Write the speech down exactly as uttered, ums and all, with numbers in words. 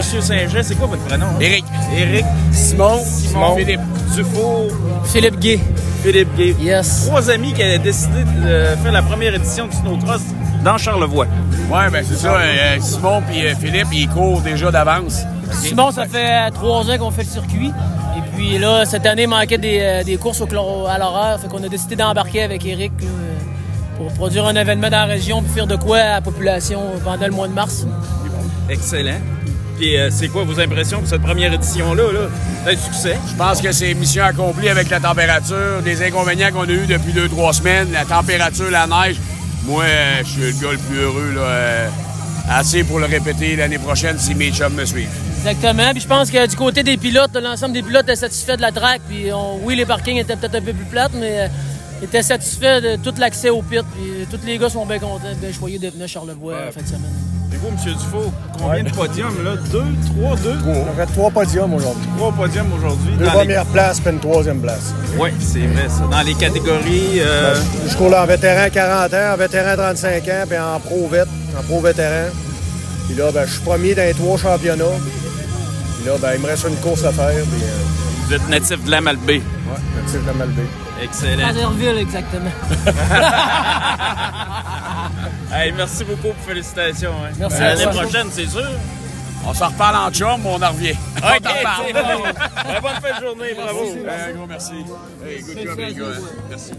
Monsieur Saint-Jean. C'est quoi votre prénom? Hein? Éric. Éric. Simon. Simon. Philippe. Dufault. Philippe Gay. Philippe Gay. Yes. Trois amis qui avaient décidé de faire la première édition du Snowcross dans Charlevoix. Ouais, ben c'est ça. Euh, Simon et euh, Philippe, ils courent déjà d'avance. Okay. Simon, ça fait trois ans qu'on fait le circuit. Et puis là, cette année, il manquait des, euh, des courses au chloro, à l'horaire. Fait qu'on a décidé d'embarquer avec Éric euh, pour produire un événement dans la région pour faire de quoi à la population pendant le mois de mars. Excellent. Puis euh, c'est quoi vos impressions pour cette première édition-là? Là? C'est un succès? Je pense que c'est mission accomplie avec la température, des inconvénients qu'on a eus depuis deux, trois semaines, la température, la neige. Moi, euh, je suis le gars le plus heureux, là, euh, assez pour le répéter l'année prochaine si mes chums me suivent. Exactement. Puis je pense que du côté des pilotes, l'ensemble des pilotes est satisfait de la track. Puis on, oui, les parkings étaient peut-être un peu plus plates, mais euh, étaient satisfaits de tout l'accès au pit. Puis tous les gars sont bien contents, bien choyés de venir à Charlevoix ouais. en fin de semaine. Et vous, M. Dufault, combien ouais. de podiums, là? Deux, trois, deux? Trois. On a fait trois podiums aujourd'hui. Trois podiums aujourd'hui. Deux premières les... places, puis une troisième place. Oui, c'est vrai, ça. Dans les catégories... Euh... Ben, je cours là en vétéran quarante ans, en vétéran trente-cinq ans, puis en pro-vét, en pro-vétéran. Puis là, ben, je suis premier dans les trois championnats. Puis là, ben, il me reste une course à faire. Puis, euh... Vous êtes natif de la Malbaie. Oui, natif de la Malbaie. Excellent. Alderville, exactement. Hey, merci beaucoup pour félicitations. Hein. Merci. Ben, l'année prochaine, c'est sûr. On s'en reparle en chum, on en revient. OK, on c'est bon. Bonne fin de journée, bravo. Un gros merci. Hey, good job, les gars. Merci.